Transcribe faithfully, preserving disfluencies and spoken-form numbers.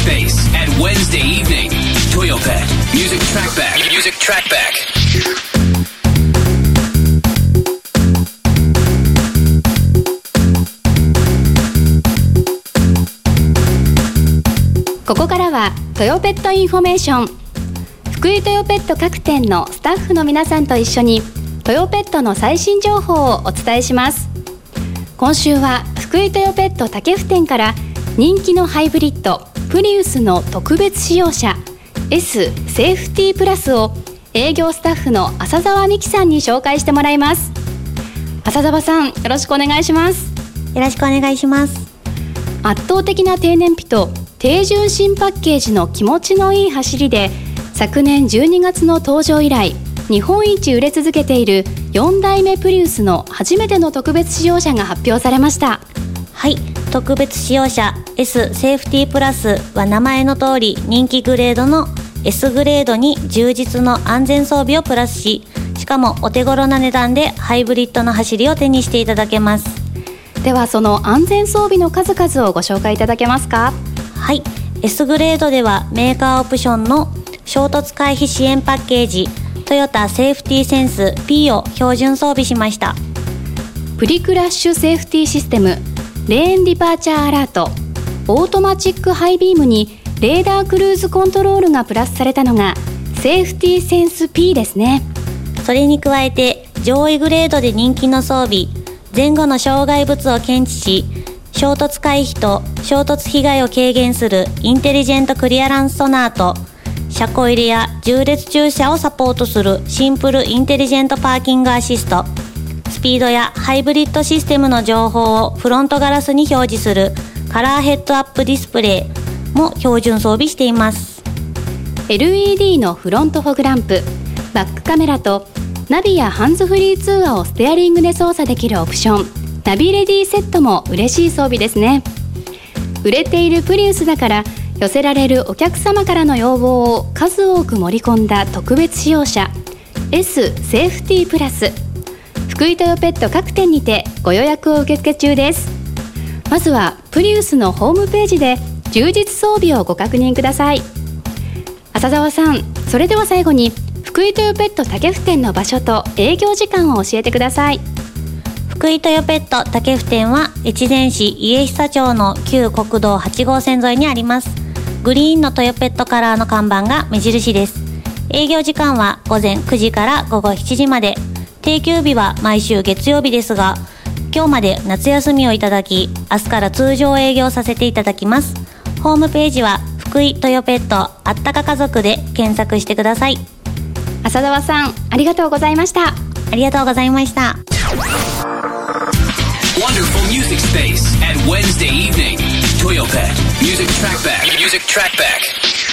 Space at Wednesday evening. Toyopet Music Trackback. Music Trackback. ここからはトヨペットインフォメーション。福井トヨペット各店のスタッフの皆さんと一緒にトヨペットの最新情報をお伝えします。今週は福井トヨペット武府店から人気のハイブリッドプリウスの特別仕様車 S セーフティープラスを営業スタッフの浅澤美希さんに紹介してもらいます。浅澤さん、よろしくお願いします。 よろしくお願いします。 圧倒的な低燃費と低重心パッケージの気持ちのいい走りで、昨年じゅうにがつの登場以来日本一売れ続けているよんだいめプリウスの初めての特別仕様車が発表されました。 はい、特別仕様車 S セーフティープラスは名前の通り人気グレードの S グレードに充実の安全装備をプラスし、しかもお手頃な値段でハイブリッドの走りを手にしていただけます。 ではその安全装備の数々をご紹介いただけますか？ はい、 S グレードではメーカーオプションの衝突回避支援パッケージトヨタセーフティーセンス P を標準装備しました。 プリクラッシュセーフティーシステム、レーンディパーチャーアラート、オートマチックハイビームにレーダークルーズコントロールがプラスされたのがセーフティーセンス P ですね。 それに加えて上位グレードで人気の装備、前後の障害物を検知し衝突回避と衝突被害を軽減するインテリジェントクリアランスソナーと、車庫入れや縦列駐車をサポートするシンプルインテリジェントパーキングアシスト、スピードやハイブリッドシステムの情報をフロントガラスに表示するカラーヘッドアップディスプレイも標準装備しています。 エルイーディー のフロントフォグランプ、バックカメラとナビやハンズフリー通話をステアリングで操作できるオプションナビレディセットも嬉しい装備ですね。売れているプリウスだから寄せられるお客様からの要望を数多く盛り込んだ特別仕様車 S セーフティープラス、福井トヨペット各店にてご予約を受付中です。まずはプリウスのホームページで充実装備をご確認ください。浅澤さん、それでは最後に福井トヨペット武府店の場所と営業時間を教えてください。 福井トヨペット武府店は越前市家久町の旧国道はち号線沿いにあります。グリーンのトヨペットカラーの看板が目印です。営業時間は午前くじから午後しちじまで、定休日は毎週月曜日ですが、今日まで夏休みをいただき、明日から通常営業させていただきます。ホームページは福井トヨペットあったか家族で検索してください。 浅澤さん、ありがとうございました。 ありがとうございました。 Wonderful music space at Wednesday evening. Toyopet Music Trackback. Music Trackback.